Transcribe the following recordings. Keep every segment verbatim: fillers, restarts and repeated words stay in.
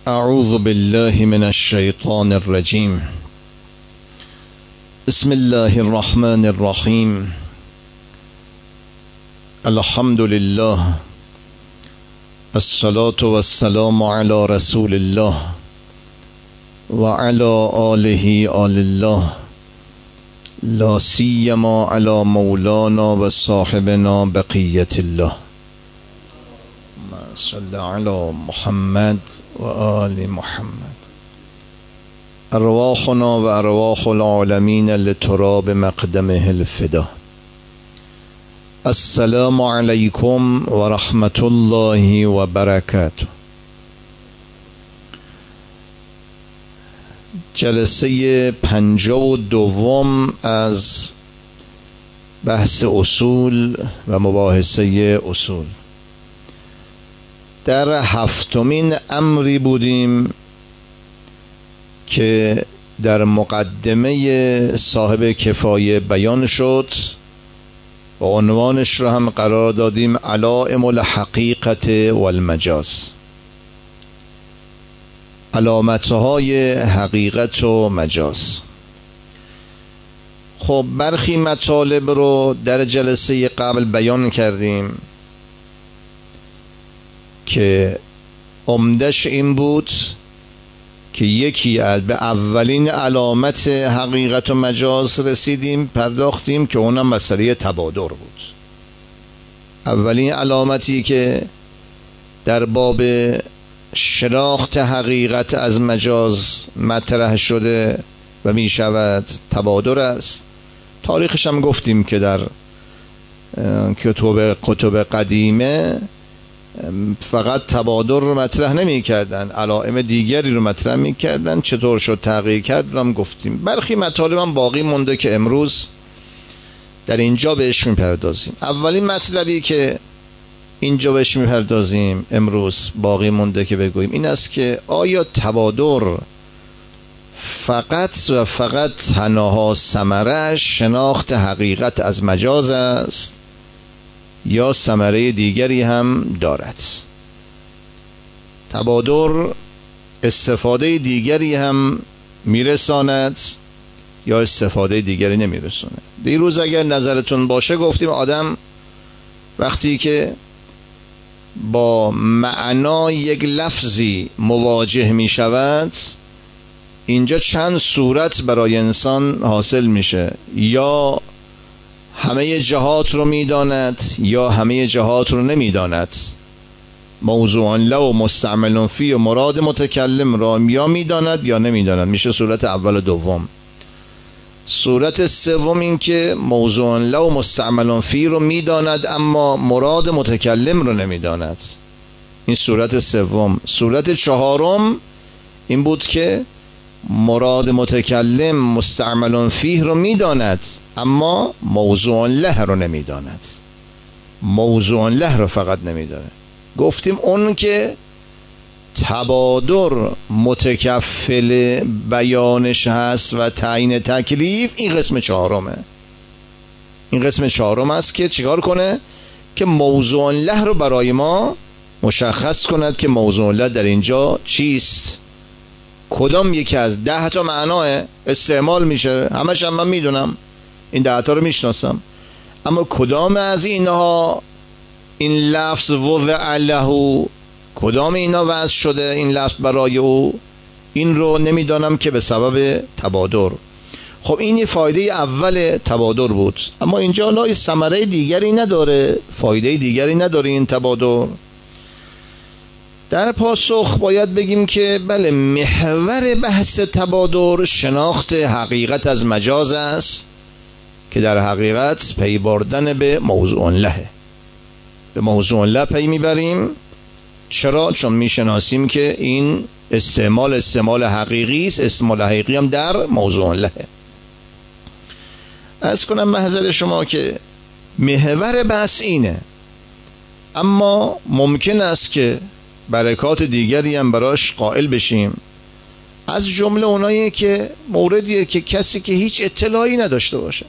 اعوذ بالله من الشیطان الرجیم. بسم الله الرحمن الرحیم. الحمد لله، الصلاة والسلام على رسول الله و علی آله آل الله، لا سیما علی مولانا و صاحبنا بقیت الله. صل علی محمد و آل محمد. ارواحنا و ارواح العالمین لتراب مقدمه الفدا. السلام علیکم و رحمت الله و برکاته. جلسه پنجاه و دوم از بحث اصول و مباحثه اصول. در هفتمین امری بودیم که در مقدمه صاحب کفایه بیان شد و عنوانش رو هم قرار دادیم علائم الحقیقت والمجاز، علامتهای حقیقت و مجاز. خب برخی مطالب رو در جلسه قبل بیان کردیم که عمدش این بود که یکی از به اولین علامت حقیقت و مجاز رسیدیم، پرداختیم که اونم مسئله تبادر بود. اولین علامتی که در باب شناخت حقیقت از مجاز مطرح شده و می شود تبادر است. تاریخش هم گفتیم که در کتب کتب قدیمه فقط تبادر رو مطرح نمی کردن، علائم دیگری رو مطرح می کردن. چطور شد تغییر کرد رو هم گفتیم. برخی مطالب هم باقی مونده که امروز در اینجا بهش می پردازیم. اولین مطلبی که اینجا بهش می پردازیم امروز باقی مونده که بگوییم این است که آیا تبادر فقط و فقط تنها ثمره شناخت حقیقت از مجاز است یا ثمره دیگری هم دارد؟ تبادر استفاده دیگری هم میرساند یا استفاده دیگری نمیرساند؟ دیروز اگر نظرتون باشه گفتیم آدم وقتی که با معنا یک لفظی مواجه می شود، اینجا چند صورت برای انسان حاصل میشه: یا همه جهات رو میداند یا همه جهات رو نمیداند. موضوع له و مستعمل فی و مراد متکلم را یا میداند یا نمیداند، میشه صورت اول و دوم. صورت سوم این که موضوع له و مستعمل فی رو میداند اما مراد متکلم رو نمیداند، این صورت سوم. صورت چهارم این بود که مراد متکلم مستعمل فیه رو میداند اما موضوع له رو نمیداند، موضوع له رو فقط نمیداند. گفتیم اون که تبادر متکفل بیانش هست و تعیین تکلیف، این قسم چهارمه. این قسم چهارم است که چیکار کنه؟ که موضوع له رو برای ما مشخص کند که موضوع له در اینجا چیست، کدام یکی از ده تا معناه استعمال میشه. همش هم من میدونم، این ده تا رو میشناسم، اما کدام از اینها این لفظ وضع له، کدام اینا وضع شده این لفظ برای او، این رو نمیدانم که به سبب تبادر. خب این فایده اول تبادر بود، اما اینجا لای ثمره دیگری نداره، فایده دیگری نداره این تبادر. در پاسخ باید بگیم که بله، محور بحث تبادر شناخت حقیقت از مجاز است که در حقیقت پی بردن به موضوع له. به موضوع له پی میبریم. چرا؟ چون میشناسیم که این استعمال استعمال حقیقی است، استعمال حقیقی هم در موضوع له. از کنم محضر شما که محور بحث اینه، اما ممکن است که برکات دیگری هم براش قائل بشیم. از جمله اونایی که موردیه که کسی که هیچ اطلاعی نداشته باشه،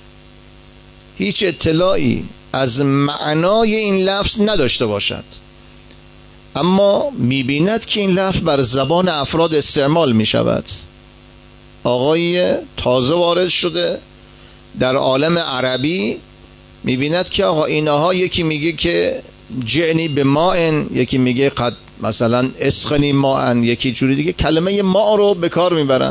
هیچ اطلاعی از معنای این لفظ نداشته باشد، اما میبیند که این لفظ بر زبان افراد استعمال میشود. آقای تازه وارد شده در عالم عربی، میبیند که آقا اینها یکی میگه که جعنی به ماءن، یکی میگه قد مثلا اسخنی ماءن، یکی جوری دیگه کلمه ما رو به کار میبرن.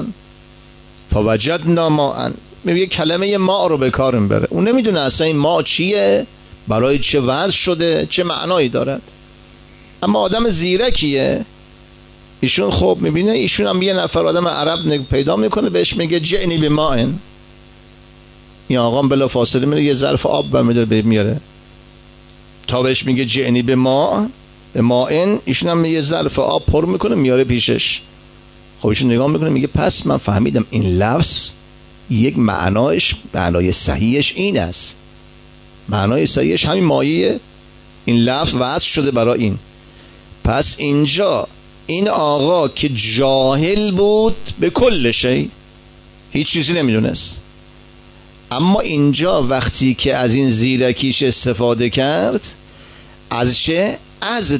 فوجدنا ماءن، میگه کلمه ما رو به کار میبره، اون نمیدونه اصلا این ما چیه، برای چه وضع شده، چه معنایی دارد. اما آدم زیرکیه ایشون، خب میبینه ایشون هم یه نفر آدم عرب پیدا میکنه بهش میگه جعنی به ماءن، این آقا بلا فاصله میره یه ظرف آب برمیداره میاره تا بهش میگه جعنی به ما به ماءن، ایشون هم یه ظرف آب پر میکنه میاره پیشش. خب ایشون نگاه میکنه میگه پس من فهمیدم این لفظ یک معنایش، معنای صحیحش این است، معنای صحیحش همین مایه، این لفظ وضع شده برای این. پس اینجا این آقا که جاهل بود به کل شی، هیچ چیزی نمیدونست، اما اینجا وقتی که از این زیرکیش استفاده کرد، از چه؟ از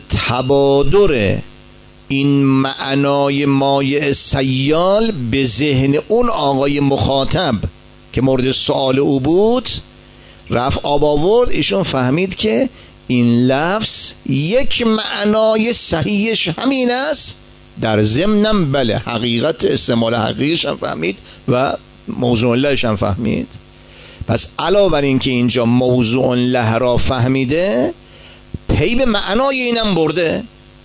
تبادر این معنای مایع سیال به ذهن اون آقای مخاطب که مورد سؤال او بود، رفت آب آورد، ایشون فهمید که این لفظ یک معنای صحیحش همین است، در ضمنم بله حقیقت استعمال حقیقیش هم فهمید و موضوع لهش هم فهمید. پس علاوه بر این که اینجا موضوع له را فهمیده، پی به معنای اینم برده،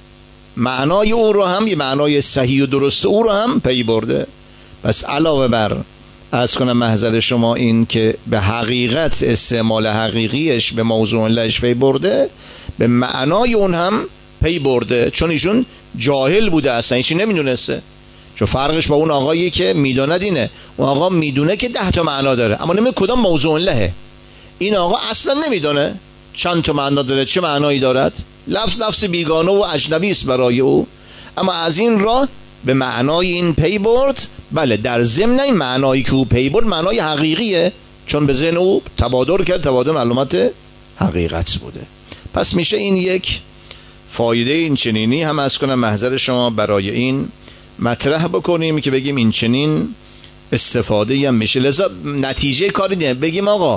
معنای او رو هم، یه معنای صحیح و درست او رو هم پی برده. پس علاوه بر از کنم محضر شما این که به حقیقت استعمال حقیقیش به موضوع لهش پی برده، به معنای اون هم پی برده، چون ایشون جاهل بوده، اصلا ایشون نمیدونسته. چون فرقش با اون آقایی که میداند اینه، اون آقا میدونه که ده تا معنا داره اما نمیدونه کدام موضوع لهه. این آقا اصلا نمیدونه چند تا معنا داره، چه معنایی دارد، لفظ لفظ بیگانه و اجنبی است برای او، اما از این راه به معنای این پی برد. بله در ضمن این معنایی که او پی برد معنای حقیقیه، چون به ذهن او تبادر کرد، تبادر معلومات حقیقت بوده. پس میشه این یک فایده این چنینی هم از کنم محضر شما برای این مطرح بکنیم که بگیم این چنین استفاده هم میشه. لذا نتیجه کاری دیگه بگیم آقا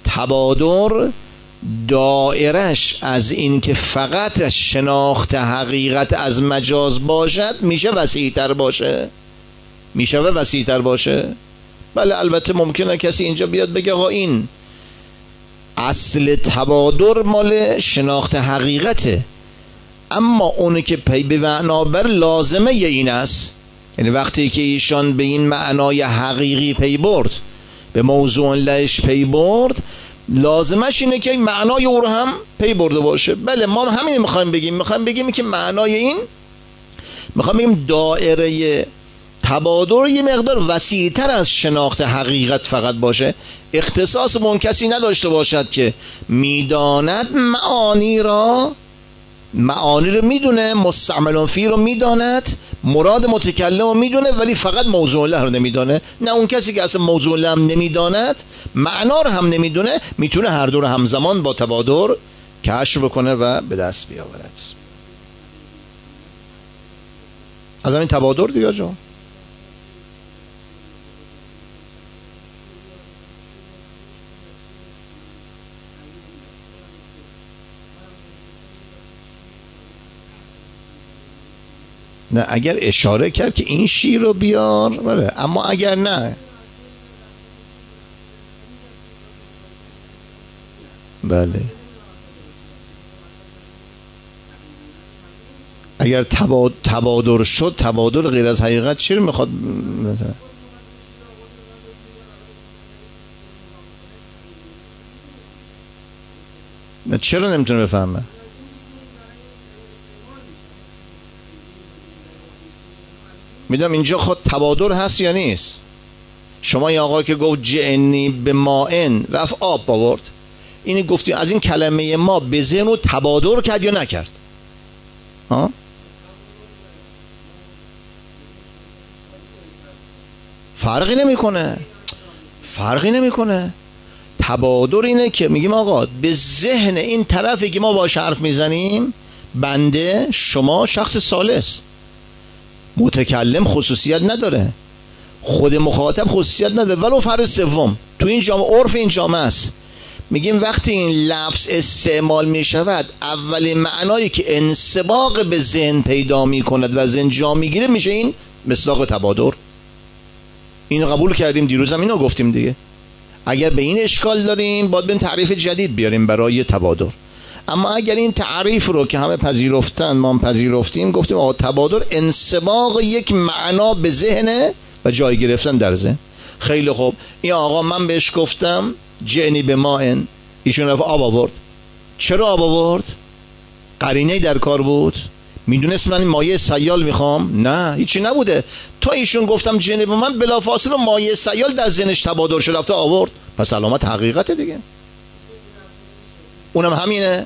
تبادر دائرش از این که فقط شناخت حقیقت از مجاز باشد میشه وسیع‌تر باشه، میشه وسیع‌تر باشه. بله البته ممکنه کسی اینجا بیاد بگه آقا این اصل تبادر مال شناخت حقیقته، اما اونی که پی به معنا بر لازمه این است، یعنی وقتی که ایشان به این معنای حقیقی پی برد، به موضوع لهش پی برد، لازمش اینه که معنای او رو هم پی برده باشه. بله ما همین میخوایم بگیم، میخوایم بگیم که معنای این، میخوایم بگیم دائره تبادر یه مقدار وسیع‌تر از شناخت حقیقت فقط باشه، اختصاص به اون کسی نداشته باشد که میداند معانی را، معانی رو میدونه، مستعمل فی رو میداند، مراد متکلم رو میدونه، ولی فقط موضوع له رو نمیدانه. نه اون کسی که اصلا موضوع له هم نمیداند، معنا رو هم نمیدونه، میتونه هر دو رو همزمان با تبادر کشف بکنه و به دست بیاورد. از همین تبادر دیگه جا نه، اگر اشاره کرد که این شیر رو بیار بله، اما اگر نه بله، اگر تبادر شد، تبادر غیر از حقیقت چی رو میخواد مثلا؟ چرا نمیتونه بفهمه؟ میدونم اینجا خود تبادر هست یا نیست. شما این آقا که گفت جعنی به ماءن رفت آب آورد، اینی گفتی از این کلمه ما به ذهن رو تبادر کرد یا نکرد؟ ها؟ فرقی نمیکنه، فرقی نمیکنه. تبادر اینه که میگیم آقا به ذهن این طرفی که ما باش حرف میزنیم، بنده، شما شخص ثالث، متکلم خصوصیت نداره، خود مخاطب خصوصیت نداره، ولو فرد سوم. تو این جامعه عرف این جامعه است، میگیم وقتی این لفظ استعمال میشود اولین معنایی که انسباق به ذهن پیدا میکند و ذهن جا میگیره میشه این مصداق تبادر. این قبول کردیم، دیروز هم اینو گفتیم دیگه. اگر به این اشکال داریم باید بریم تعریف جدید بیاریم برای تبادر. اما اگر این تعریف رو که همه پذیرفتن ما هم پذیرفتیم، گفتیم آقا تبادر انسباق یک معنا به ذهن و جای گرفتن در ذهن. خیلی خوب، این آقا من بهش گفتم جعنی به ماء، ایشون رفت آب آورد. چرا آب آورد؟ قرینه در کار بود؟ میدونست من مایع سیال میخوام؟ نه، هیچی نبوده. تا ایشون گفتم جعنی به من، بلافاصله مایع سیال در ذهنش تبادر شد، رفت آورد. پس علامت حقیقت دیگه. اونم همینه.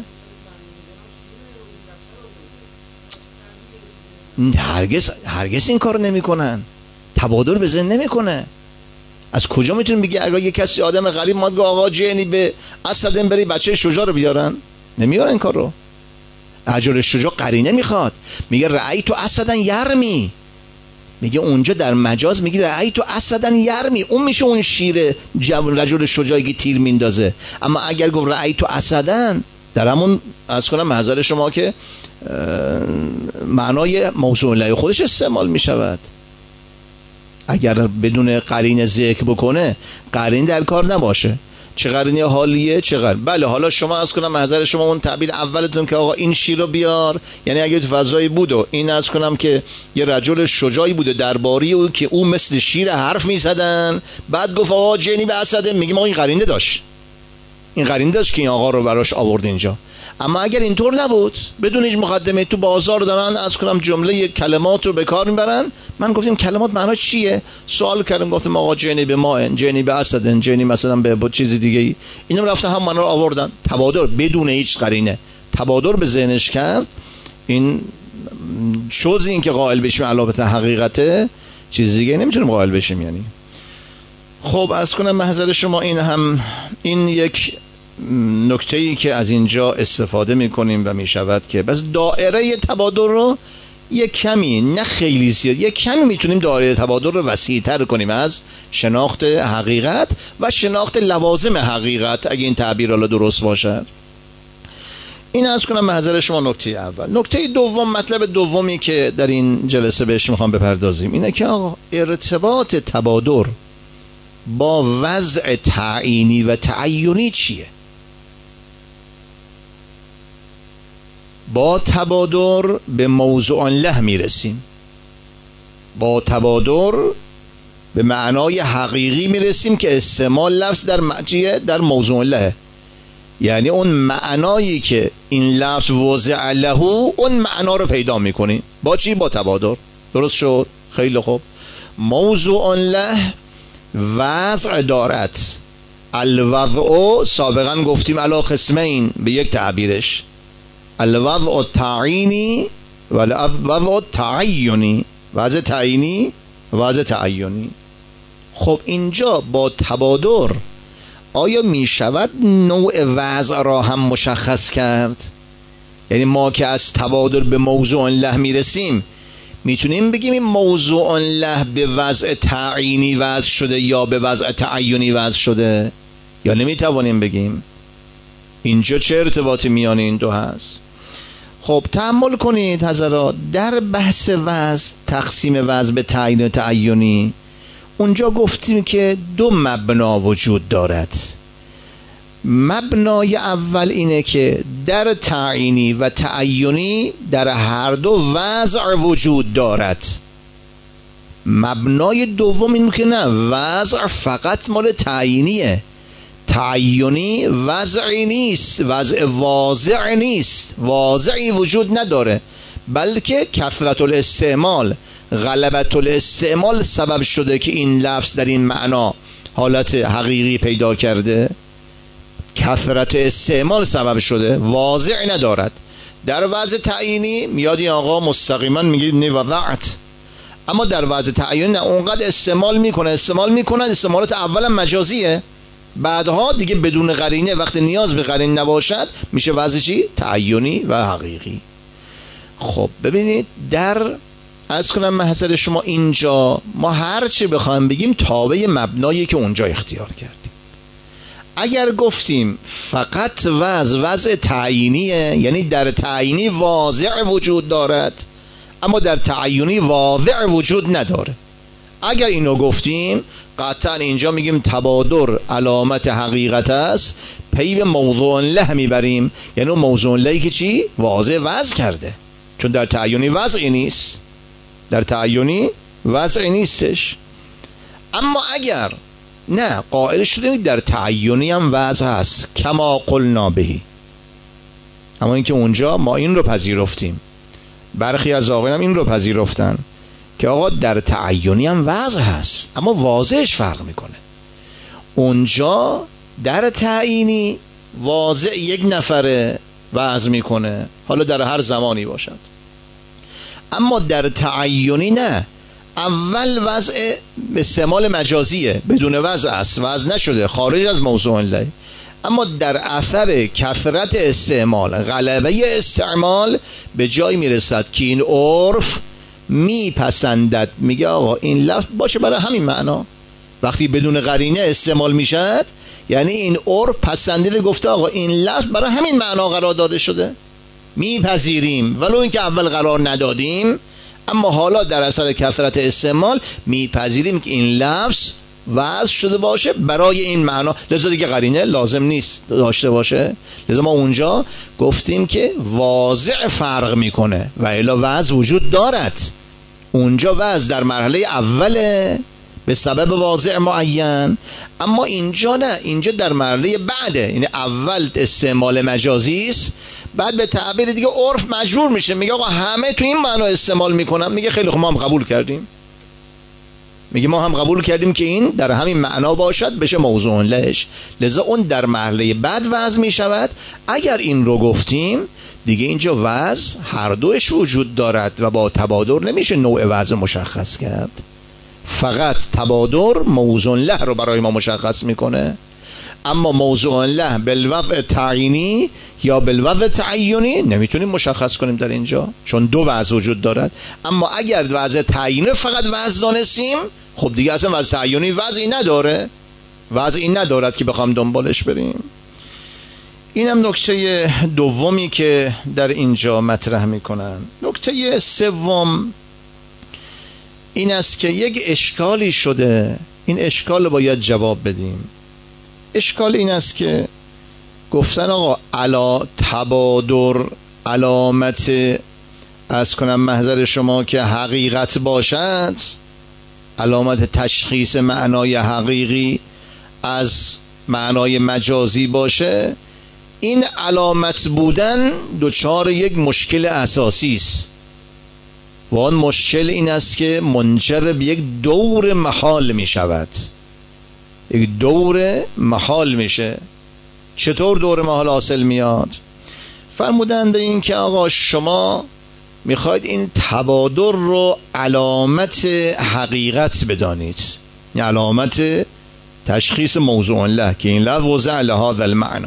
هرگز هرگز این کارو نمیکنن، تبادر به ذهن نمیکنه. از کجا میتونیم بگی اگه یه کسی آدم غریب ماد گه آقا جعنی به اسدن بری بچه شجاع رو بیارن؟ نمیارن این کار رو. اجر شجاع قرینه میخواد. میگه رأیت اسدن یرمی، میگه اونجا در مجاز میگه رأیت اسدن یرمی، اون میشه اون شیر رجل شجاعی که تیر میندازه. اما اگر گفت رأیت اسدن، در همون از کنم محضر شما که معنای موضوع له خودش استعمال میشود. اگر بدون قرینه ذکر بکنه، قرینه در کار نباشه، چه قرینه حالیه چه قرینه. بله حالا شما از کنم محضر شما اون تعبیر اولتون که آقا این شیر رو بیار، یعنی اگه تو فضایی بود و این از کنم که یه رجل شجاعی بوده درباری او که او مثل شیر حرف میزدن، بعد گفت آقا جعنی به اسده، میگیم آقا این قرینه داشت، این قرینه داشت که این آقا رو براش آورد اینجا. اما اگر اینطور نبود، بدون هیچ مقدمه تو بازار دارن از کنم جمله کلمات رو به کار میبرن، من گفتیم کلمات معناش چیه؟ سوال کردم گفتم آقا جعنی به ماء، جعنی به اسد، جعنی مثلا به چیز دیگه ای، اینم رفتن هم معنا رو آوردن. تبادر بدون هیچ قرینه تبادر به ذهنش کرد. این شوز این که قائل بشیم علامت حقیقته، چیز دیگه نمیتونیم قائل بشیم. یعنی خب از کنم محضر شما این هم این یک نکته‌ای که از اینجا استفاده میکنیم و میشود که بس دایره تبادر رو یک کمی، نه خیلی زیاد، یک کمی میتونیم دایره تبادر رو وسیع‌تر کنیم از شناخت حقیقت و شناخت لوازم حقیقت، اگه این تعبیر حالا درست باشد. این از کنم محضر شما نکته اول. نکته دوم، مطلب دومی که در این جلسه بهش میخوام بپردازیم اینه که آقا ارتباط تبادر با وضع تعیینی و تعینی چیه؟ با تبادر به موضوع له میرسیم، با تبادر به معنای حقیقی میرسیم که استعمال لفظ در معنی در موضوع له، یعنی اون معنایی که این لفظ وضع له اون معنا رو پیدا میکنیم. با چی؟ با تبادر. درست شد؟ خیلی خوب. موضوع له وضع دارد. الوضع سابقا گفتیم علی قسمین، به یک تعبیرش الوضع التعیینی و الوضع التعینی، وضع تعیینی وضع تعینی. خب اینجا با تبادر آیا می شود نوع وضع را هم مشخص کرد؟ یعنی ما که از تبادر به موضوع له می رسیم میتونیم بگیم این موضوع له به وضع تعیینی وضع شده یا به وضع تعینی وضع شده، یا نمیتوانیم بگیم؟ اینجا چه ارتباطی میان این دو هست؟ خب تأمل کنید حضرات، در بحث وضع، تقسیم وضع به تعیین و تعینی، اونجا گفتیم که دو مبنا وجود دارد. مبنای اول اینه که در تعیینی و تعینی در هر دو وضع وجود دارد. مبنای دوم اینه که نه، وضع فقط مال تعیینیه، تعینی وضعی نیست، وضع واضع نیست، واضعی وجود نداره، بلکه کثرت الاستعمال، غلبت الاستعمال سبب شده که این لفظ در این معنا حالت حقیقی پیدا کرده. کثرت استعمال سبب شده، واضعی ندارد. در وضع تعیینی میاد این آقا مستقیما میگه نی وضعت، اما در وضع تعیینی نه، اونقدر استعمال میکنه استعمال میکنه استعمالات اولا مجازیه، بعدها دیگه بدون قرینه، وقتی نیاز به قرینه نباشد میشه وضع چی؟ تعیینی و حقیقی. خب ببینید در از کنم محضر شما اینجا ما هر چی بخوایم بگیم تابع مبنایی که اونجا اختیار کردیم. اگر گفتیم فقط وضع وضع تعیینیه، یعنی در تعیینی واضع وجود دارد اما در تعیینی واضع وجود نداره، اگر اینو گفتیم قطعا اینجا میگیم تبادر علامت حقیقت است، پی به موضوع له میبریم، یعنی اون موضوع لهی که چی؟ واضع وضع کرده، چون در تعیینی وضعی نیست، در تعیینی وضعی نیستش. اما اگر نه قائل شده در تعیینی هم وضع هست کما قلنا بهی، اما اینکه اونجا ما این رو پذیرفتیم، برخی از آقایان هم این رو پذیرفتن که آقا در تعیینی هم وضع هست اما واضعش فرق میکنه. اونجا در تعیینی واضع یک نفره وضع میکنه، حالا در هر زمانی باشد، اما در تعیینی نه، اول وضع استعمال مجازیه، بدون وضع است، وضع نشده، خارج از موضوع له، اما در اثر کثرت استعمال، غلبه استعمال، به جای میرسد که این عرف میپسندد، میگه آقا این لفظ باشه برای همین معنا. وقتی بدون قرینه استعمال میشد یعنی این عرف پسندیده، گفته آقا این لفظ برای همین معنا قرار داده شده، میپذیریم ولو اینکه اول قرار ندادیم، اما حالا در اثر کثرت استعمال میپذیریم که این لفظ وضع شده باشه برای این معنا، لذا دیگه قرینه لازم نیست داشته باشه. لذا ما اونجا گفتیم که واضع فرق میکنه و الا وضع وجود دارد. اونجا وضع در مرحله اوله به سبب واضع معین، اما اینجا نه، اینجا در مرحله بعده، یعنی اول استعمال مجازی است، بعد به تعبیر دیگه عرف مجبور میشه، میگه آقا همه تو این معنا استعمال میکنن، میگه خیلی خوب ما هم قبول کردیم، میگه ما هم قبول کردیم که این در همین معنا باشد بشه موضوع لهش، لذا اون در مرحله بعد وضع میشود. اگر این رو گفتیم دیگه اینجا وضع هر دوش وجود دارد و با تبادر نمیشه نوع وضع مشخص کرد، فقط تبادر موضوع له رو برای ما مشخص میکنه، اما موضوع له بالوضع تعیینی یا بالوضع تعیینی نمیتونیم مشخص کنیم در اینجا، چون دو وضع وجود دارد. اما اگر وضع تعیینی فقط وضع دانستیم، خب دیگه اصلا وضع تعیینی وضعی نداره، وضعی ندارد که بخوام دنبالش بریم. اینم نکته دومی که در اینجا مطرح میکنن. نکته سوم این است که یک اشکالی شده، این اشکال باید جواب بدیم. اشکال این است که گفتن آقا علا تبادر علامت از کنم محضر شما که حقیقت باشد، علامت تشخیص معنای حقیقی از معنای مجازی باشه، این علامت بودن دچار یک مشکل اساسی است و آن مشکل این است که منجر به یک دور محال می شود، یک دور محال میشه. چطور دور محال حاصل میاد؟ فرمودن به این که آقا شما میخواید این تبادر رو علامت حقیقت بدانید، یعنی علامت تشخیص موضوع له که این لفظ وضع لهذا المعنی.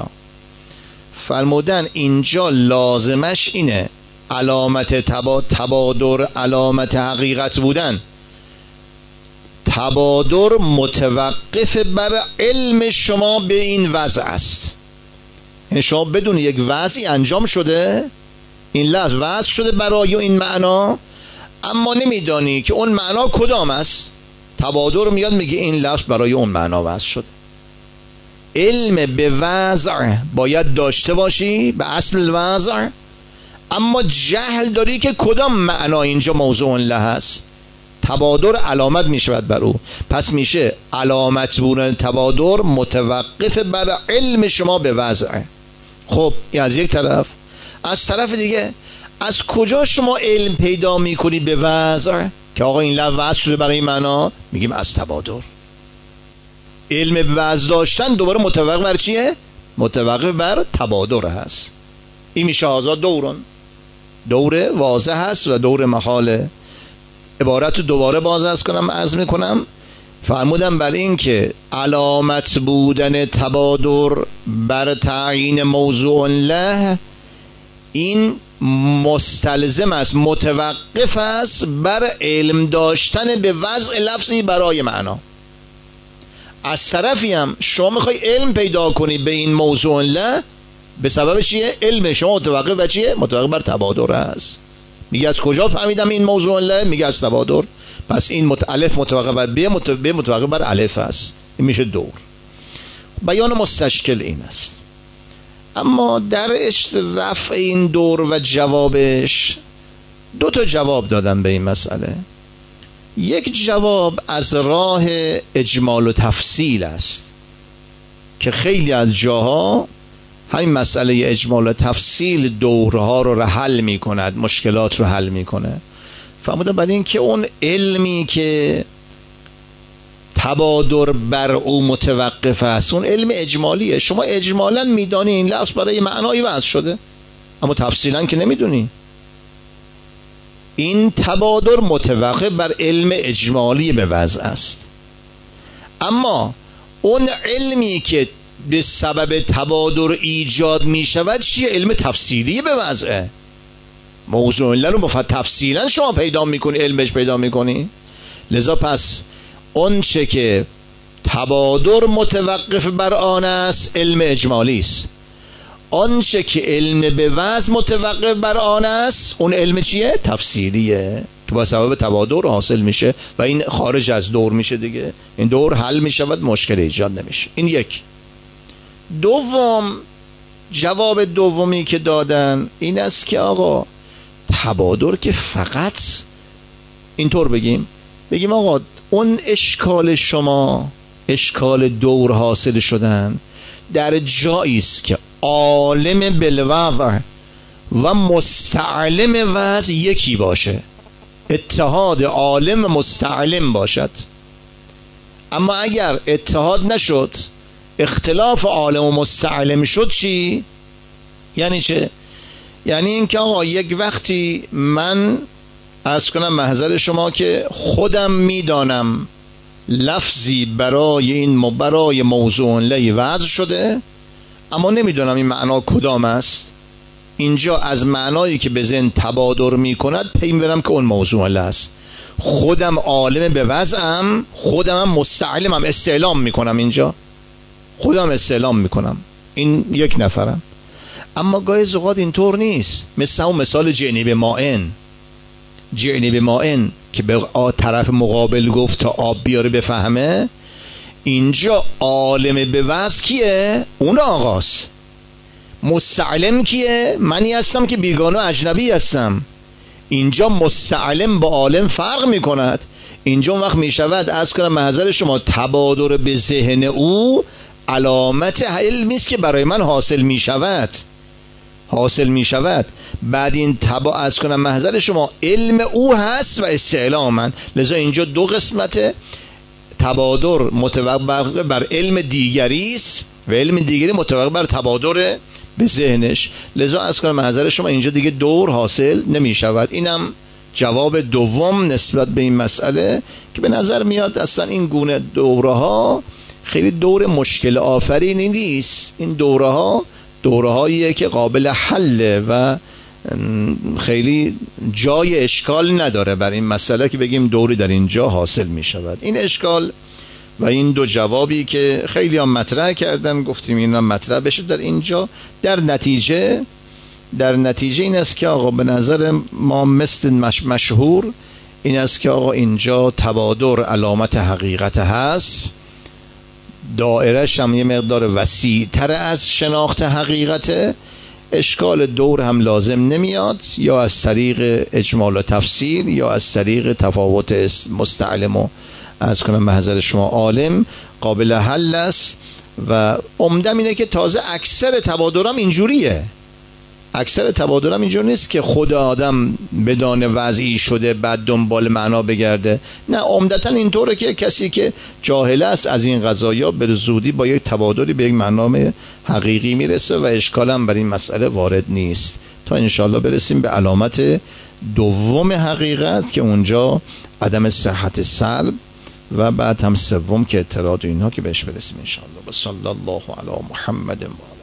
فرمودن اینجا لازمش اینه علامت تبادر علامت حقیقت بودن، تبادر متوقف بر علم شما به این وضع است. یعنی شما بدون یک وضعی انجام شده، این لفظ وضع شده برای این معنا، اما نمیدانی که اون معنا کدام است. تبادر میاد میگه این لفظ برای اون معنا وضع شده. علم به وضع باید داشته باشی، به اصل وضع، اما جهل داری که کدام معنا اینجا موضوع له است. تبادر علامت میشود بر او، پس میشه علامت بودن تبادر متوقف بر علم شما به وضع. خب این از یک طرف. از طرف دیگه از کجا شما علم پیدا میکنی به وضع که آقا این لفظ وضع شده برای این معنا؟ میگیم از تبادر. علم به وضع داشتن دوباره متوقف بر چیه؟ متوقف بر تبادر هست. این میشه آزاد دورون، دور واضح هست و دور محاله. عبارت رو دوباره باز از کنم عرض میکنم. فرمودم بر این که علامت بودن تبادر بر تعیین موضوع له، این مستلزم است، متوقف است بر علم داشتن به وضع لفظی برای معنا. از طرفی هم شما میخوای علم پیدا کنی به این موضوع له، به سبب چیه؟ علم شما متوقف بر چیه؟ متوقف بر تبادر است. میگه از کجا فهمیدم این موضوع له؟ میگه از تبادر. پس این مت... الف متوقف بر ب، مت... ب متوقف بر الف است. این میشه دور. بیان مستشکل این است. اما در رفع این دور و جوابش دو تا جواب دادم به این مسئله. یک جواب از راه اجمال و تفصیل است که خیلی از جاها همین مسئله اجمال و تفصیل دورها رو حل می کند، مشکلات رو حل می کنه. فهمیدم بعد این که اون علمی که تبادر بر او متوقف است اون علم اجمالیه. شما اجمالا میدانی این لفظ برای معنایی وضع شده، اما تفصیلا که نمیدونی. این تبادر متوقف بر علم اجمالی به وضع است. اما اون علمی که به سبب تبادر ایجاد می شود چیه؟ علم تفصیلی به وضعه. موضوع علم رو مفت تفصیلا شما پیدا میکنی، علمش پیدا میکنی. لذا پس اون چه که تبادر متوقف بر آن است علم اجمالی است. آنچه که علم به وضع متوقف بر آن است اون علم چیه؟ تفصیلیه که با سبب تبادر حاصل میشه و این خارج از دور میشه دیگه. این دور حل میشود، مشکل ایجاد نمیشه. این یک. دوم، جواب دومی که دادن این است که آقا تبادر که فقط اینطور بگیم بگیم آقا اون اشکال شما، اشکال دور حاصل شدن در جایی است که عالم بالوضع و مستعلم وضع یکی باشه، اتحاد عالم مستعلم باشد. اما اگر اتحاد نشد، اختلاف عالم و مستعلم شد، چی؟ یعنی چه؟ یعنی این که آقا یک وقتی من عرض کنم محضر شما که خودم میدانم لفظی برای این برای موضوع لی وضع شده اما نمیدونم این معنا کدام است. اینجا از معنایی که به ذهن تبادر میکند پی میبرم که اون موضوع لی است. خودم عالم به وضعم، خودم هم مستعلمم، استعلام میکنم، اینجا خودم استعلام میکنم. این یک نفرم. اما گاهی اوقات اینطور نیست. مثل اون مثال جنیب مائن، جنیب مائن که به طرف مقابل گفت تا آب بیاره بفهمه. اینجا عالم به وضع کیه؟ اون آقاست. مستعلم کیه؟ منی هستم که بیگانه اجنبی هستم. اینجا مستعلم با عالم فرق میکند. اینجا اون وقت میشود از کنم محضر شما تبادر به ذهن او علامت علمی است که برای من حاصل میشود، حاصل میشود. بعد این تبا از کنم محضر شما علم او هست و استعلام من. لذا اینجا دو قسمت تبادر متوقف بر علم دیگری است و علم دیگری متوقف بر تبادر به ذهنش. لذا از کنم محضر شما اینجا دیگه دور حاصل نمی شود. اینم جواب دوم نسبت به این مسئله که به نظر میاد اصلا این گونه دوره ها خیلی دور مشکل آفرینی نیست. این دوره ها دوره هاییه که قابل حله و خیلی جای اشکال نداره بر این مسئله که بگیم دوری در اینجا حاصل می شود. این اشکال و این دو جوابی که خیلی هم مطرح کردن گفتیم این هم مطرح بشه در اینجا. در نتیجه در نتیجه این است که آقا به نظر ما مثل مش مشهور این است که آقا اینجا تبادر علامت حقیقت هست، دائرش هم یه مقدار وسیع تر از شناخت حقیقته. اشکال دور هم لازم نمیاد، یا از طریق اجمال و تفصیل یا از طریق تفاوت مستعلم و از کنم محضر شما عالم قابل حل است. و عمدم اینه که تازه اکثر تبادرم اینجوریه. اکثر تبادرم اینجور نیست که خود آدم بدان وضعی شده بعد دنبال معنا بگرده. نه، عمدتا اینطوره که کسی که جاهل است از این قضایا به زودی با یک تبادری به یک معنای حقیقی میرسه و اشکال هم بر این مسئله وارد نیست تا انشاءالله برسیم به علامت دوم حقیقت که اونجا عدم صحت سلب و بعد هم سوم که اعتراض و اینها که بهش برسیم انشاءالله. و صلی الله علی محمد و